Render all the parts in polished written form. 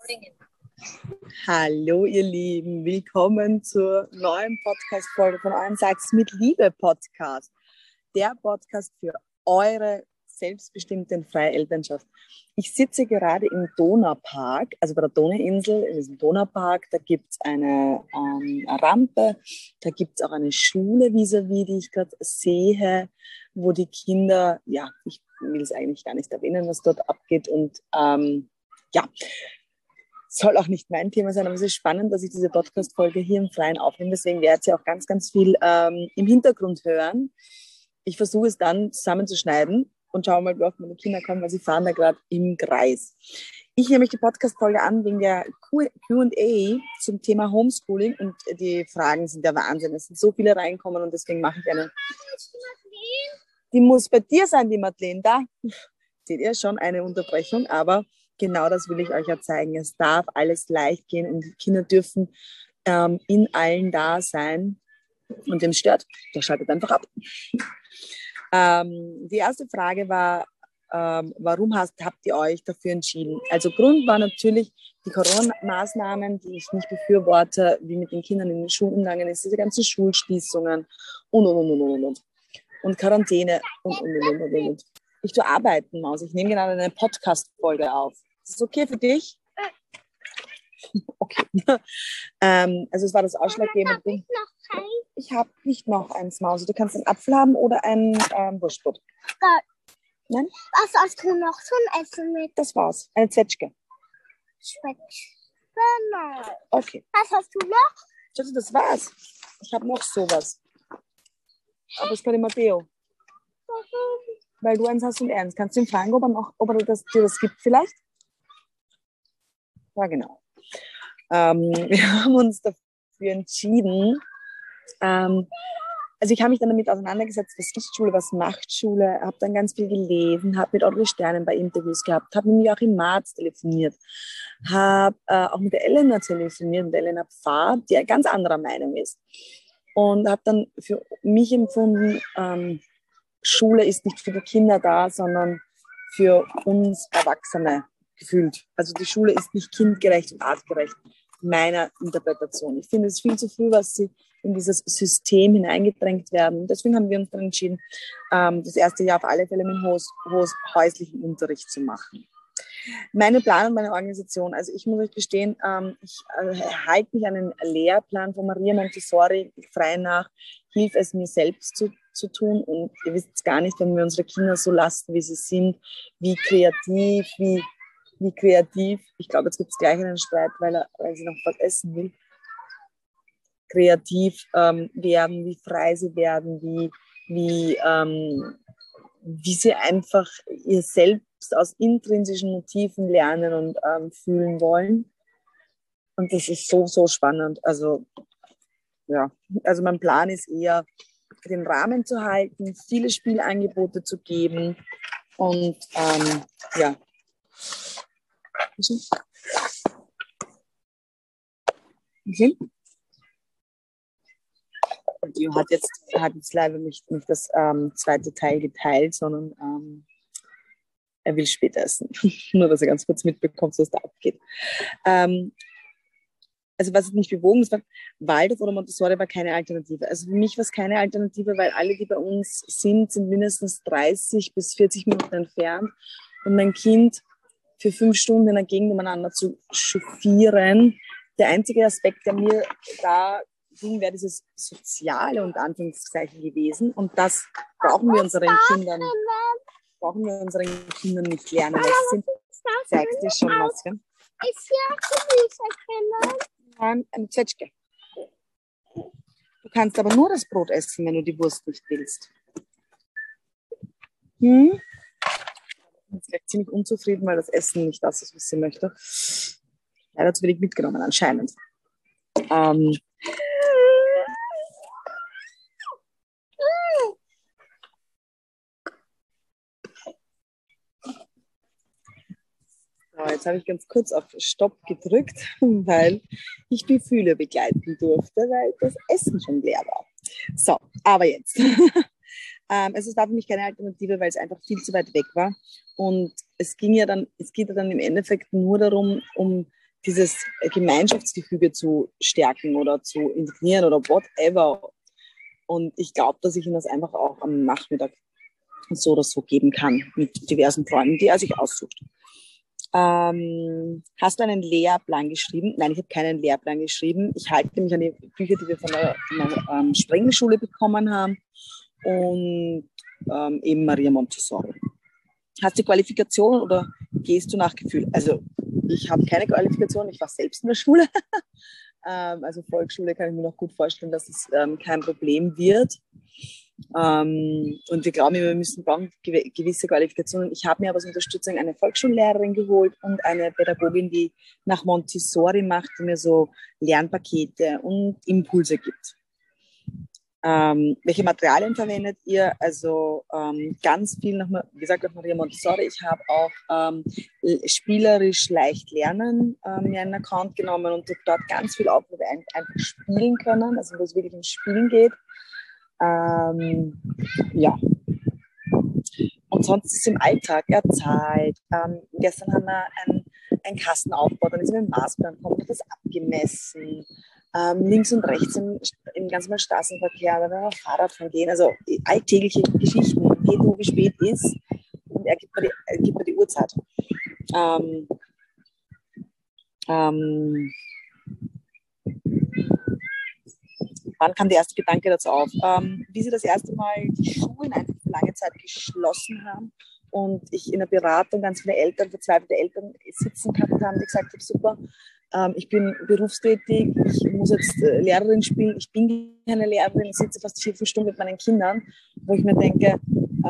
Hallo ihr Lieben, willkommen zur neuen Podcast-Folge von eurem Sag's mit Liebe Podcast. Der Podcast für eure selbstbestimmte und freie Elternschaft. Ich sitze gerade im Donaupark, also bei der Donauinsel, in diesem Donaupark. Da gibt es eine Rampe, da gibt es auch eine Schule vis-à-vis, die ich gerade sehe, wo die Kinder, ja, ich will es eigentlich gar nicht erwähnen, was dort abgeht. Und soll auch nicht mein Thema sein, aber es ist spannend, dass ich diese Podcast-Folge hier im Freien aufnehme. Deswegen werdet ihr auch ganz, ganz viel im Hintergrund hören. Ich versuche es dann zusammenzuschneiden und schaue mal, wie oft meine Kinder kommen, weil sie fahren da gerade im Kreis. Ich nehme die Podcast-Folge an wegen der Q&A zum Thema Homeschooling und die Fragen sind der Wahnsinn. Es sind so viele reinkommen und deswegen mache ich eine. Die muss bei dir sein, die Madeleine. Da seht ihr schon eine Unterbrechung, aber genau das will ich euch ja zeigen. Es darf alles leicht gehen und die Kinder dürfen in allen da sein. Und wem stört, der schaltet einfach ab. Die erste Frage war, warum habt ihr euch dafür entschieden? Also Grund war natürlich die Corona-Maßnahmen, die ich nicht befürworte, wie mit den Kindern in den Schulen umgegangen ist, diese ganzen Schulschließungen und Quarantäne und. Ich tue arbeiten, Maus. Ich nehme gerade eine Podcast-Folge auf. Ist das okay für dich? Okay. Also es war das ausschlaggebende Ding. Ich habe nicht noch eins, Maus. Du kannst einen Apfel haben oder ein Wurstbrot. Nein? Was hast du noch zum Essen mit? Das war's. Eine Zwetschge. Nein. Okay. Was hast du noch? Schatz, das war's. Ich habe noch sowas. Aber es kann immer Bio. Weil du eins hast und eins. Kannst du ihn fragen, ob er dir das gibt vielleicht? Ja, genau. Wir haben uns dafür entschieden. Also ich habe mich dann damit auseinandergesetzt, was ist Schule, was macht Schule, habe dann ganz viel gelesen, habe mit Audrey Sternen bei Interviews gehabt, habe mit Joachim Marz telefoniert, habe auch mit der Elena telefoniert, mit der Elena Pfarr, die eine ganz anderer Meinung ist. Und habe dann für mich empfunden, Schule ist nicht für die Kinder da, sondern für uns Erwachsene gefühlt. Also die Schule ist nicht kindgerecht und artgerecht, meiner Interpretation. Ich finde es viel zu früh, was sie in dieses System hineingedrängt werden. Deswegen haben wir uns dann entschieden, das erste Jahr auf alle Fälle mit häuslichen Unterricht zu machen. Meine Plan und meine Organisation, also ich muss euch gestehen, ich halte mich an den Lehrplan von Maria Montessori frei nach, hilf es mir selbst zu tun und ihr wisst es gar nicht, wenn wir unsere Kinder so lassen, wie sie sind, wie kreativ, ich glaube, jetzt gibt es gleich einen Streit, weil sie noch was essen will, kreativ werden, wie frei sie werden, wie sie einfach ihr selbst aus intrinsischen Motiven lernen und fühlen wollen. Und das ist so, so spannend. Also, ja, also mein Plan ist eher, den Rahmen zu halten, viele Spielangebote zu geben und ja. Okay. Die hat jetzt leider nicht das zweite Teil geteilt, sondern er will später essen. Nur, dass er ganz kurz mitbekommt, was da abgeht. Also was ist nicht bewogen ist, Waldorf oder Montessori war keine Alternative. Also für mich war es keine Alternative, weil alle, die bei uns sind mindestens 30 bis 40 Minuten entfernt. Und mein Kind für 5 Stunden in der Gegend umeinander zu chauffieren. Der einzige Aspekt, der mir da ging, wäre dieses Soziale und Anführungszeichen gewesen. Und das brauchen wir unseren Kindern nicht lernen. Das sind, zeigst dir schon was, ja? Ist hier Gemüse drin? Nein, eine Zwetschge. Du kannst aber nur das Brot essen, wenn du die Wurst nicht willst. Ich bin jetzt gleich ziemlich unzufrieden, weil das Essen nicht das ist, was sie möchte. Leider zu wenig mitgenommen, anscheinend. So, jetzt habe ich ganz kurz auf Stopp gedrückt, weil ich die Fühle begleiten durfte, weil das Essen schon leer war. So, aber jetzt. Es war für mich keine Alternative, weil es einfach viel zu weit weg war. Und es geht ja dann im Endeffekt nur darum, um dieses Gemeinschaftsgefüge zu stärken oder zu integrieren oder whatever. Und ich glaube, dass ich ihm das einfach auch am Nachmittag so oder so geben kann mit diversen Freunden, die er sich aussucht. Hast du einen Lehrplan geschrieben? Nein, ich habe keinen Lehrplan geschrieben. Ich halte mich an die Bücher, die wir von der Sprengelschule bekommen haben und eben Maria Montessori. Hast du Qualifikation oder gehst du nach Gefühl? Also ich habe keine Qualifikation, ich war selbst in der Schule. Also Volksschule kann ich mir noch gut vorstellen, dass es kein Problem wird. Und wir glauben, wir brauchen gewisse Qualifikationen. Ich habe mir aber als Unterstützung eine Volksschullehrerin geholt und eine Pädagogin, die nach Montessori macht, die mir so Lernpakete und Impulse gibt. Welche Materialien verwendet ihr? Also ganz viel, wie gesagt, nach Maria Montessori. Ich habe auch spielerisch leicht lernen mir einen Account genommen und dort ganz viel auf, wo wir einfach spielen können, also wo es wirklich ums Spielen geht. Ja. Und sonst ist es im Alltag Zeit. Gestern haben wir einen Kasten aufgebaut, dann ist mit dem Maßband gekommen, hat das abgemessen. Links und rechts im ganzen Straßenverkehr, da werden wir Fahrradfahren gehen, also alltägliche Geschichten. Geht wo, wie spät ist, und er gibt mir die Uhrzeit. Wann kam der erste Gedanke dazu auf? Wie sie das erste Mal die Schulen einfach für lange Zeit geschlossen haben und ich in der Beratung ganz viele Eltern, verzweifelte Eltern sitzen gehabt haben, die gesagt haben, super, ich bin berufstätig, ich muss jetzt Lehrerin spielen, ich bin keine Lehrerin, ich sitze fast 4 Stunden mit meinen Kindern, wo ich mir denke,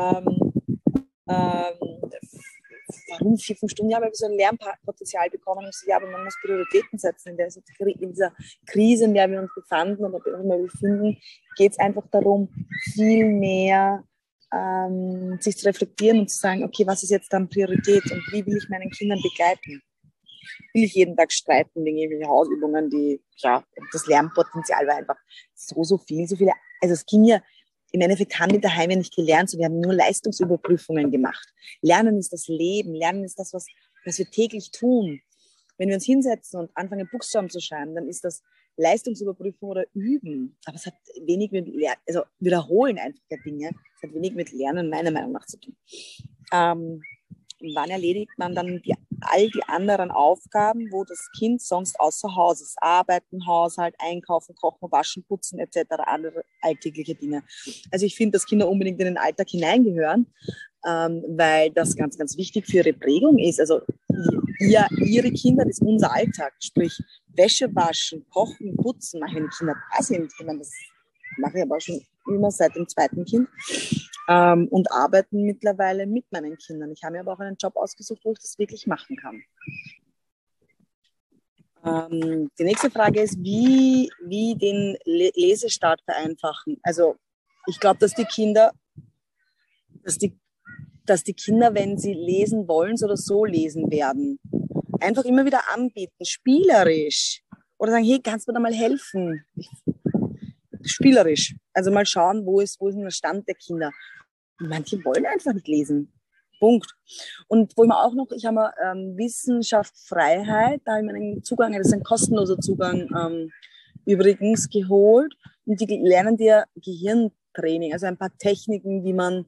warum 4, 5 Stunden? Ja, weil wir so ein Lernpotenzial bekommen haben. Ja, aber man muss Prioritäten setzen. In dieser Krise, in der wir uns befanden oder immer befinden, geht es einfach darum, viel mehr sich zu reflektieren und zu sagen, okay, was ist jetzt dann Priorität und wie will ich meinen Kindern begleiten? Will ich jeden Tag streiten wegen irgendwelchen Hausübungen, das Lernpotenzial war einfach so viel, so viele, also es ging ja, im Endeffekt haben wir daheim ja nicht gelernt, sondern wir haben nur Leistungsüberprüfungen gemacht. Lernen ist das Leben, Lernen ist das, was wir täglich tun. Wenn wir uns hinsetzen und anfangen, Buchstaben zu schreiben, dann ist das Leistungsüberprüfung oder Üben. Aber es hat wenig mit also Wiederholen einfach der Dinge. Es hat wenig mit Lernen meiner Meinung nach zu tun. Wann erledigt man dann all die anderen Aufgaben, wo das Kind sonst außer Haus ist? Arbeiten, Haushalt, Einkaufen, Kochen, Waschen, Putzen etc., andere alltägliche Dinge. Also ich finde, dass Kinder unbedingt in den Alltag hineingehören, weil das ganz, ganz wichtig für ihre Prägung ist. Also ihre Kinder, das ist unser Alltag, sprich Wäsche waschen, kochen, putzen, machen die Kinder da sind. Ich meine, das mache ich aber schon immer seit dem 2. Kind. Und arbeiten mittlerweile mit meinen Kindern. Ich habe mir aber auch einen Job ausgesucht, wo ich das wirklich machen kann. Die nächste Frage ist, wie den Lesestart vereinfachen. Also ich glaube, dass die Kinder, wenn sie lesen wollen, so oder so lesen werden. Einfach immer wieder anbieten, spielerisch. Oder sagen, hey, kannst du mir da mal helfen? Spielerisch. Also mal schauen, wo ist denn der Stand der Kinder. Manche wollen einfach nicht lesen. Punkt. Und wo ich mir auch noch, ich habe Wissenschaft Freiheit, da habe ich mir einen Zugang, das ist ein kostenloser Zugang übrigens geholt. Und die lernen dir Gehirntraining, also ein paar Techniken, wie man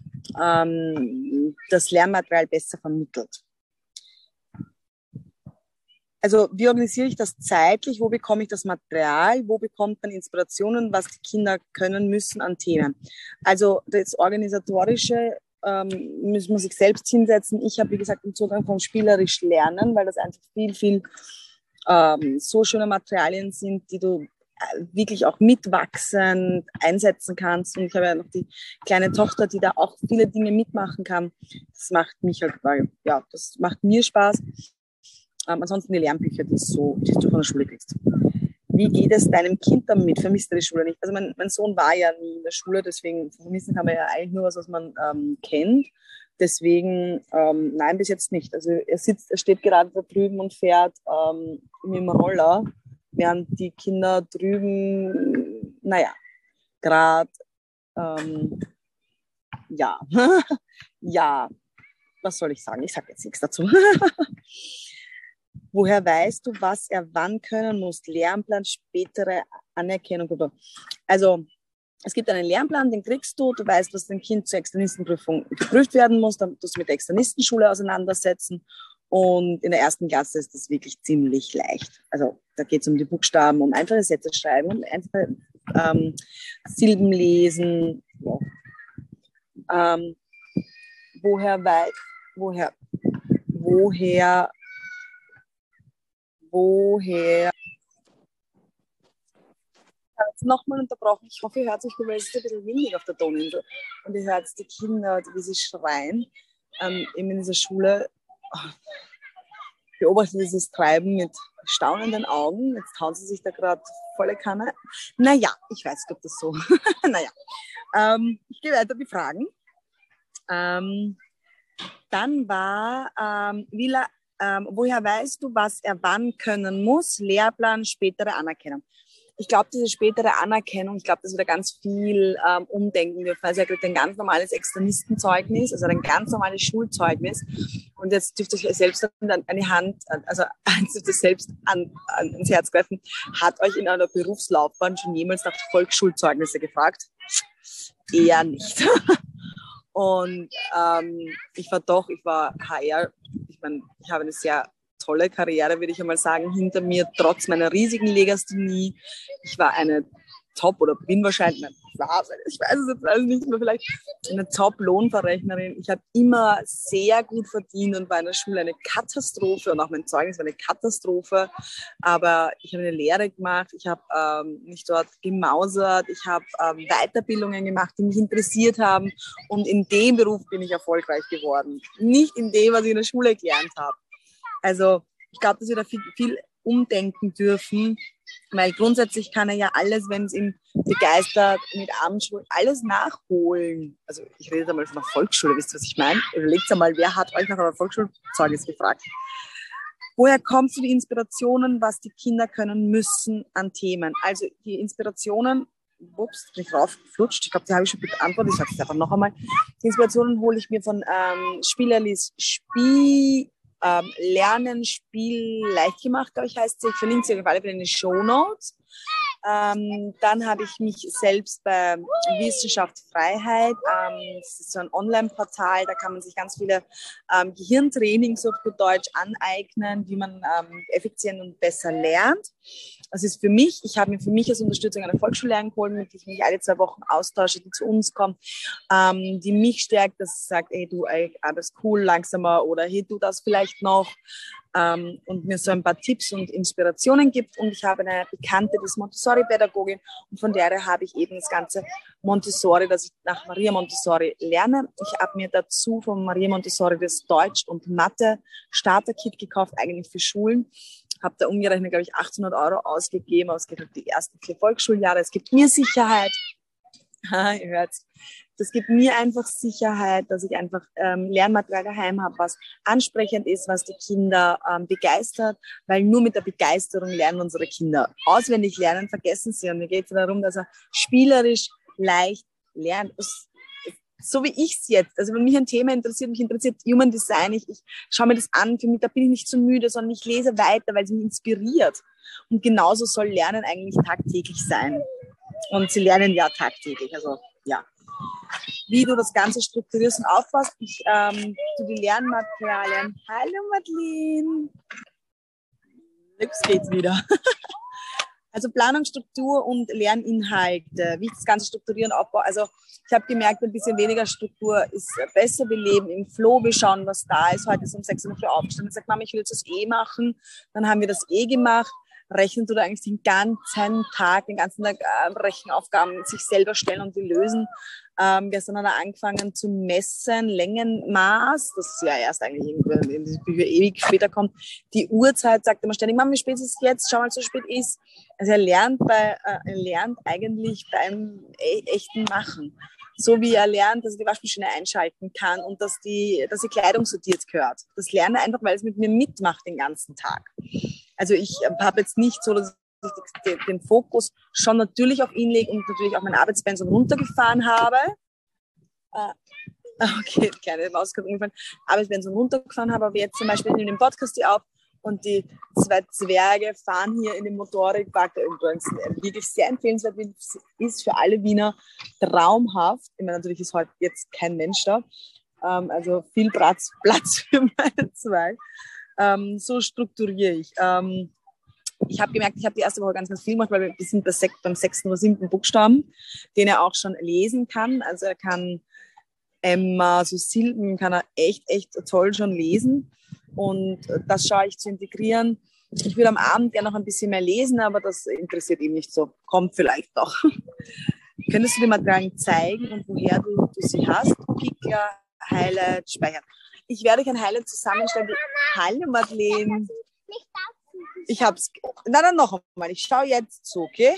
das Lernmaterial besser vermittelt. Also wie organisiere ich das zeitlich? Wo bekomme ich das Material? Wo bekommt man Inspirationen, was die Kinder können müssen an Themen? Also das Organisatorische muss man sich selbst hinsetzen. Ich habe, wie gesagt, den Zugang von spielerisch lernen, weil das einfach viel so schöne Materialien sind, die du wirklich auch mitwachsend einsetzen kannst. Und ich habe ja noch die kleine Tochter, die da auch viele Dinge mitmachen kann. Das macht mich halt, ja, das macht mir Spaß. Ansonsten die Lernbücher, die du von der Schule kriegst. Wie geht es deinem Kind damit? Vermisst er die Schule nicht? Also mein Sohn war ja nie in der Schule, deswegen vermissen kann man ja eigentlich nur was man kennt. Deswegen, nein, bis jetzt nicht. Also er steht gerade da drüben und fährt mit dem Roller, während die Kinder drüben, gerade, ja, ja, was soll ich sagen? Ich sage jetzt nichts dazu. Woher weißt du, was er wann können muss? Lernplan, spätere Anerkennung. Also es gibt einen Lernplan, den kriegst du. Du weißt, was dein Kind zur Externistenprüfung geprüft werden muss. Dann musst du mit der Externistenschule auseinandersetzen. Und in der 1. Klasse ist das wirklich ziemlich leicht. Also da geht es um die Buchstaben, um einfache Sätze schreiben, um einfache Silben lesen. Ja. Woher jetzt nochmal unterbrochen. Ich hoffe, ihr hört sich gut, weil es ist ein bisschen windig auf der Donauinsel. Und ihr hört die Kinder, wie sie schreien, eben in dieser Schule. Beobachte dieses Treiben mit staunenden Augen. Jetzt hauen sie sich da gerade volle Kanne. Naja, ich weiß nicht, ob das so. Naja, ich gehe weiter die Fragen. Dann war, woher weißt du, was er wann können muss? Lehrplan, spätere Anerkennung. Ich glaube, diese spätere Anerkennung, ich glaube, dass wir da ganz viel umdenken dürfen. Also er kriegt ein ganz normales Externistenzeugnis, also ein ganz normales Schulzeugnis. Und jetzt dürft ihr euch selbst an die Hand, also selbst ans Herz greifen. Hat euch in einer Berufslaufbahn schon jemals nach Volksschulzeugnisse gefragt? Eher nicht. Und ich war HR. Ich meine, ich habe eine sehr tolle Karriere, würde ich einmal sagen, hinter mir, trotz meiner riesigen Legasthenie. Ich war eine Top- oder bin wahrscheinlich, ich weiß es jetzt also nicht mehr, vielleicht eine Top-Lohnverrechnerin. Ich habe immer sehr gut verdient und war in der Schule eine Katastrophe und auch mein Zeugnis war eine Katastrophe. Aber ich habe eine Lehre gemacht, ich habe mich dort gemausert, ich habe Weiterbildungen gemacht, die mich interessiert haben und in dem Beruf bin ich erfolgreich geworden. Nicht in dem, was ich in der Schule gelernt habe. Also ich glaube, dass wir da viel umdenken dürfen, weil grundsätzlich kann er ja alles, wenn es ihn begeistert, mit Abendschulen, alles nachholen. Also ich rede da mal von der Volksschule, wisst ihr, was ich meine? Überlegt einmal, wer hat euch nach einer Volksschulzeugnis gefragt? Woher kommt so die Inspirationen, was die Kinder können müssen an Themen? Also die Inspirationen, ups, bin ich raufgeflutscht, ich glaube, die habe ich schon beantwortet, ich sage es einfach noch einmal. Die Inspirationen hole ich mir von Spielerlis Lernen, Spiel, leicht gemacht, glaube ich, heißt sie. Ich verlinke sie auf alle Fälle in den Shownotes. Dann habe ich mich selbst bei Wissenschaft Freiheit, das ist so ein Online-Portal, da kann man sich ganz viele Gehirntrainings auf gut Deutsch aneignen, wie man effizient und besser lernt. Das ist für mich, ich habe mir für mich als Unterstützung eine Volksschullehrerin geholt, mit der ich mich alle 2 Wochen austausche, die zu uns kommt, die mich stärkt, dass sie sagt, ey du, alles cool, langsamer oder hey, du das vielleicht noch. Und mir so ein paar Tipps und Inspirationen gibt. Und ich habe eine Bekannte, die ist Montessori-Pädagogin und von der habe ich eben das ganze Montessori, dass ich nach Maria Montessori lerne. Ich habe mir dazu von Maria Montessori das Deutsch- und Mathe-Starter-Kit gekauft, eigentlich für Schulen. Habe da umgerechnet, glaube ich, 800 € ausgegeben, ausgerechnet die ersten 4 Volksschuljahre. Es gibt mir Sicherheit. Ihr hört's. Das gibt mir einfach Sicherheit, dass ich einfach Lernmaterial daheim habe, was ansprechend ist, was die Kinder begeistert, weil nur mit der Begeisterung lernen unsere Kinder. Auswendig lernen vergessen sie und mir geht es darum, dass er spielerisch leicht lernt. So wie ich es jetzt, also wenn mich ein Thema interessiert, mich interessiert Human Design, ich schaue mir das an, für mich, da bin ich nicht so müde, sondern ich lese weiter, weil es mich inspiriert. Und genauso soll Lernen eigentlich tagtäglich sein. Und sie lernen ja tagtäglich, also ja. Wie du das Ganze strukturierst und aufbaust. Du die Lernmaterialien. Hallo Madeleine. Jetzt geht's wieder. Also Planung, Struktur und Lerninhalte. Wie ich das Ganze strukturieren, aufbaue. Also ich habe gemerkt, ein bisschen weniger Struktur ist besser. Wir leben im Flow, wir schauen, was da ist. Heute ist um 6 Uhr aufgestanden und sagt, Mama, ich will jetzt das machen. Dann haben wir das gemacht. Rechnen du da eigentlich den ganzen Tag Rechenaufgaben sich selber stellen und die lösen. Gestern hat er angefangen zu messen, Längenmaß, das ist ja erst eigentlich irgendwie in die Bücher ewig später kommt. Die Uhrzeit sagt immer ständig, Mama, wie spät ist es jetzt? Schau mal, so spät ist. Also er lernt eigentlich beim echten Machen. So wie er lernt, dass er die Waschmaschine einschalten kann und dass die Kleidung sortiert gehört. Das lerne er einfach, weil es mit mir mitmacht den ganzen Tag. Also ich habe jetzt nicht so, dass ich den Fokus schon natürlich auf ihn lege und natürlich auch mein Arbeitspensum runtergefahren habe. Okay, kleine Maus gerade umgefallen. Arbeitspensum runtergefahren habe, aber jetzt zum Beispiel in dem Podcast hier auf Und die 2 Zwerge fahren hier in den Motorradpark, der übrigens wirklich sehr empfehlenswert ist für alle Wiener, traumhaft. Ich meine, natürlich ist heute jetzt kein Mensch da, also viel Platz für meine 2. So strukturiere ich. Ich habe gemerkt, ich habe die erste Woche ganz viel gemacht, weil wir sind beim 6. oder 7. Buchstaben, den er auch schon lesen kann. Also er kann so Silben kann er echt toll schon lesen. Und das schaue ich zu integrieren. Ich würde am Abend gerne noch ein bisschen mehr lesen, aber das interessiert ihn nicht so. Kommt vielleicht noch. Könntest du die Materialien zeigen und woher du sie hast? Pickler, Highlight, Speichern. Ich werde euch ein Highlight zusammenstellen. Hallo Madeleine. Ich hab's. Nein, noch einmal. Ich schaue jetzt zu, okay?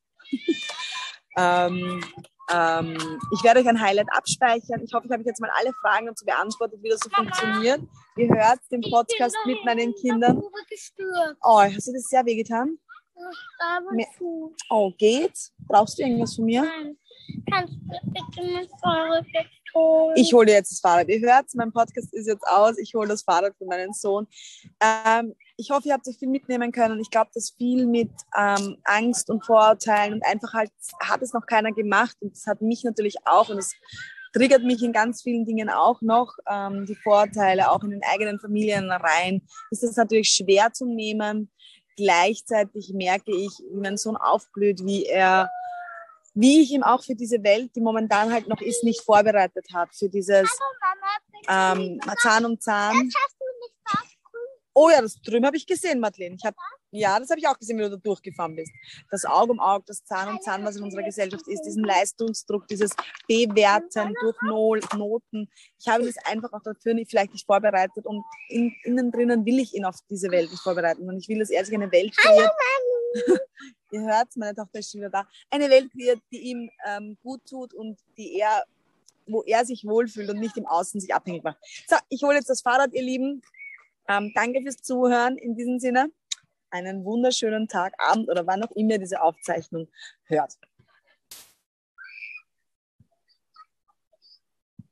Ich werde euch ein Highlight abspeichern. Ich hoffe, ich habe jetzt mal alle Fragen dazu beantwortet, wie das so funktioniert. Ihr hört den Podcast mit meinen Kindern. Oh, hast du das sehr wehgetan? Oh, geht's? Brauchst du irgendwas von mir? Nein. Kannst du bitte mein Fahrrad wegholen? Ich hole jetzt das Fahrrad. Ihr hört, mein Podcast ist jetzt aus. Ich hole das Fahrrad für meinen Sohn. Ich hoffe, ihr habt euch viel mitnehmen können. Ich glaube, dass viel mit Angst und Vorurteilen und einfach halt hat es noch keiner gemacht. Und das hat mich natürlich auch und es triggert mich in ganz vielen Dingen auch noch. Die Vorurteile, auch in den eigenen Familien rein. Ist das natürlich schwer zu nehmen. Gleichzeitig merke ich, wie mein Sohn aufblüht, wie ich ihm auch für diese Welt, die momentan halt noch ist, nicht vorbereitet habe. Für dieses Zahn um Zahn. Das hast du nicht rausgekommen. Oh ja, das drüben habe ich gesehen, Madeleine. Das habe ich auch gesehen, wie du da durchgefahren bist. Das Auge um Auge, das Zahn um Zahn, was in unserer Gesellschaft ist, diesen Leistungsdruck, dieses Bewerten durch Noten. Ich habe das einfach auch dafür vielleicht nicht vorbereitet und innen drinnen will ich ihn auf diese Welt nicht vorbereiten. Und ich will, dass er sich eine Welt kreiert. Ihr hört, meine Tochter ist schon wieder da. Eine Welt kreiert, die ihm gut tut und wo er sich wohlfühlt und nicht im Außen sich abhängig macht. So, ich hole jetzt das Fahrrad, ihr Lieben. Danke fürs Zuhören. In diesem Sinne, einen wunderschönen Tag, Abend oder wann auch immer ihr diese Aufzeichnung hört.